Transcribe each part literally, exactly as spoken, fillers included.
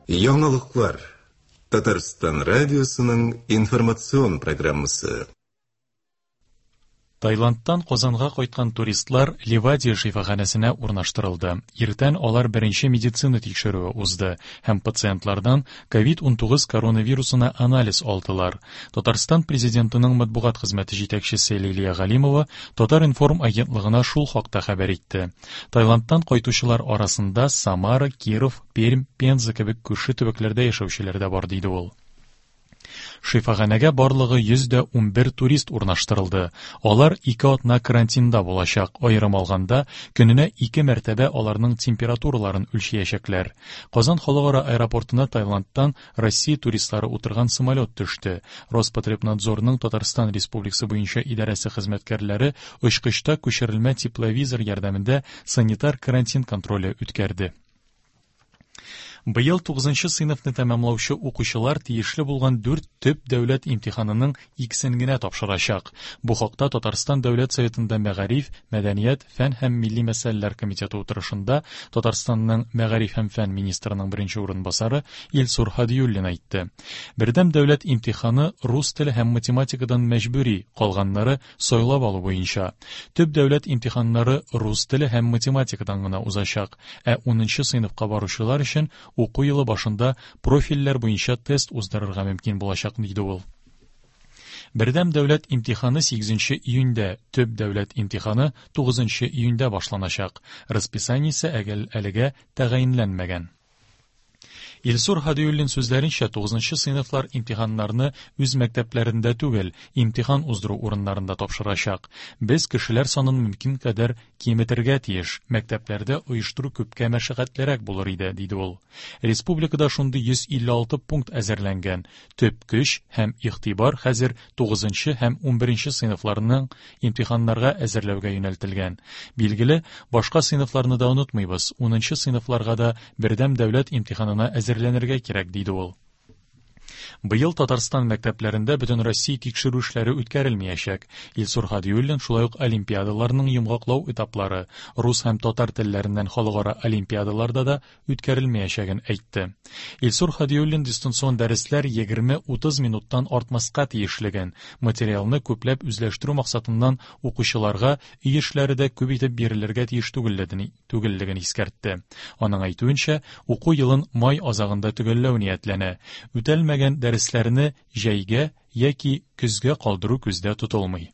Яңалыклар. Татарстан радиосының информацион программасы. Таиландтан Казанга кайткан туристлар Ливадия шифаханәсенә урнаштырылды. Иртән алар беренче медицина тикшерүе узды һәм пациентлардан ковид унтугыз коронавирусына анализ алдылар. Татарстан президентының матбугат хезмәте җитәкчесе Лилия Галимова Татар-информ агентлыгына шул хакта хәбәр итте. Таиландтан кайтучылар арасында Самара, Киров, Пермь, Пенза кебек күрше төбәкләрдә яшәүчеләр дә бар диде ул. Шифаханәгә барлыгы йөз ун бер турист урнаштырылды. Алар ике атна карантинда булачак. Аерым алганда, көненә ике мәртәбә аларның температураларын үлчәячәкләр. Казан халыкара аэропортына Таиландтан Россия туристлары утырган самолет төште. Роспотребнадзорның Татарстан Республикасы буенча идарәсе хезмәткәрләре очкычта күчерелмә тепловизор ярдәмендә санитар карантин контроле үткәрде. Быел тугызынчы сыйныфны тәмамлаучы укучылар тиешле булган дүрт төп дәүләт имтиханының икесен генә тапшырачак. Бу хакта Татарстан Дәүләт Советында Мәгариф, Мәдәният, фән һәм милли мәсьәләләр комитеты утырышында Татарстанның Мәгариф һәм фән министрының беренче урынбасары Илсур Хадиуллин әйтте. Бердәм дәүләт имтиханы рус теле һәм математикадан мәҗбүри, калганнары сайлап алу буенча. Төп дәүләт имтиханнары рус теле һәм математикадан гына узачак, ә унынчы сыйныфка баручылар өчен уку елы башында профильләр буенча тест уздырырга мөмкин булачак диде ул. Бердәм дәүләт имтиханы сигезенче июньдә, төп дәүләт имтиханы тугызынчы июньдә башланачак. Расписаниесе әлегә тәгаенләнмәгән. Илсур Хадиуллин сүзләренчә, тугызынчы сыйныфлар имтиханнарны үз мәктәпләрендә түгел, имтихан уздыру урыннарында тапшырачак. Без кешеләр санын мөмкин кадәр киметергә тиеш. Мәктәпләрдә оештыру күпкә мәшәкатьлерәк булыр иде, диде ул. Республикада шундый йөз илле алты пункт әзерләнгән. Төп көч һәм игътибар хәзер тугызынчы һәм унберенче сыйныфларның имтиханнарга әзерләүгә юнәлтелгән. Билгеле, башка сыйныфларны да онытмыйбыз. унынчы сыйныфларга да бердәм дәүләт имтиханына әзерләнергә кирәк, диде ул. Быел Татарстан мәктәпләрендә бөтен Россия тикшерү эшләре үткәрелмәячәк. Илсур Хадиуллин шулай ук олимпиадаларның йомгаклау этаплары, рус һәм татар телләреннән халыкара олимпиадаларда да үткәрелмәячәген әйтте. Илсур Хадиуллин дистанцион дәресләр егерме-утыз минуттан артмаска тиешлеген, материалны күпләп үзләштерү максатыннан укучыларга өй эшләре дә күп итеп бирелергә тиеш түгеллеген искәртте. Аның әйтүенчә, уку елын май азагында төгәлләү ниятләнә. Үтәлмәгән дәресләрне җәйгә яки көзгә калдыру күздә тотылмый.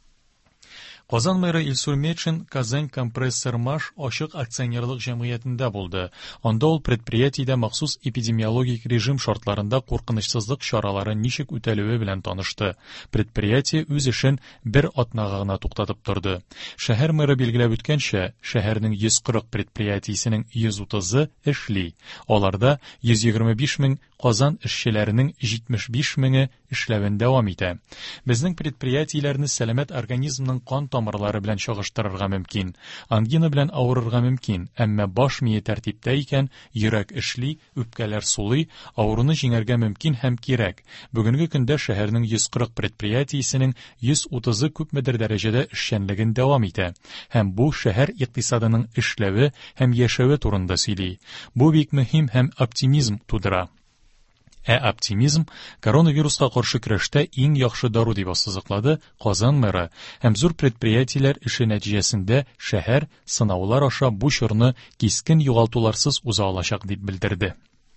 Казан мэры Илсур Метшин Казань компрессормаш ачык акционерлык җәмгыятендә булды. Анда ул предприятиедә махсус эпидемиологик режим шартларында куркынычсызлык чаралары ничек үтәлүе белән танышты. Предприятие үз эшен бер атнага гына туктатып торды. Шәһәр мэры билгеләп үткәнчә, шәһәрнең йөз кырык предприятиесенең йөз утызы эшли. Аларда йөз егерме биш мең Казан эшчеләренең җитмеш биш меңе эшләвен дәвам итә. Безнең предприятиеләрне сәламәт организмның кан тамырлары белән чагыштырырга мөмкин. Ангина белән авырырга мөмкин, әмма баш мие тәртиптә икән, йөрәк эшли, үпкәләр сулый, авыруны җиңәргә мөмкин һәм кирәк. Бүгенге көндә шәһәрнең йөз кырык предприятиесенең йөз утызы күпмедер дәрәҗәдә эшчәнлеген дәвам итә. Һәм бу шәһәр икътисадының эшләве һәм яшәве турында сөйли. Бу бик мөһим һәм оптимизм тудыра. Ә оптимизм коронавируска каршы көрәштә иң яхшы дару дип ассызыклады Казан мэры, һәм зур предприятиеләр эше нәтиҗәсендә шәһәр сынаулар аша бу чорны кискен югалтуларсыз уза алачак дип белдерде.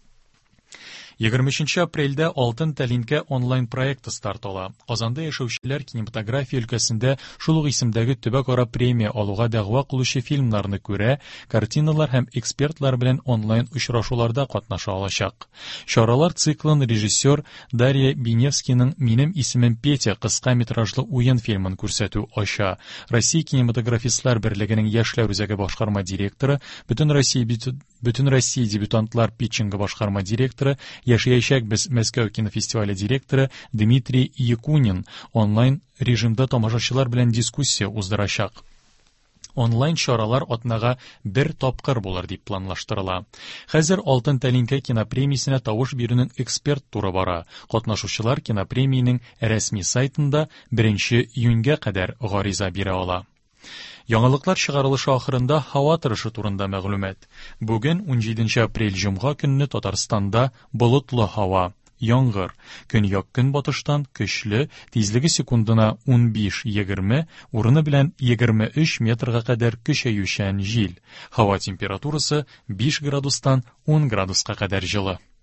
егерме өченче апрельдә Алтын тәлинкә онлайн проекты старт ала. Казанда яшәүчеләр кинематография өлкәсендә шул ук исемдәге төбәк-ара премия алуга дәгъва кылучы фильмнарны күрә, картиналар һәм экспертлар белән онлайн очрашуларда катнаша алачак. Чаралар циклын режиссер Дарья Биневскийның «Минем исемем Петя» кыска метражлы уен фильмын күрсәтү ача. Россия кинематографистлар берлегенең яшьләр үзәге башкарма директоры, Бөтен Россия Бөтен Россия дебютантлар питчингы башкарма директоры, Яшәячәк без Мәскәү кинофестивале директоры Дмитрий Якунин онлайн режимда тамашачылар белән дискуссия уздырачак. Онлайн чаралар атнага бер тапкыр булыр дип планлаштырыла. Хәзер Алтын тәлинкә кинопремиясенә тавыш бирүнең эксперт туры бара. Катнашучылар кинопремиянең рәсми сайтында беренче июньгә кадәр гариза бирә ала. Яңалыклар чыгарылышы ахырында һава торышы турында мәгълүмат. Бүген унҗиденче апрель җомга көнне Татарстанда болытлы һава. Яңгыр. Көньяк көнбатыштан көчле, тизлеге секундына унбиш егерме, урыны белән егерме өч метрга кадәр көчәючән җил. Һава температурасы биш градустан ун градуска кадәр җылы.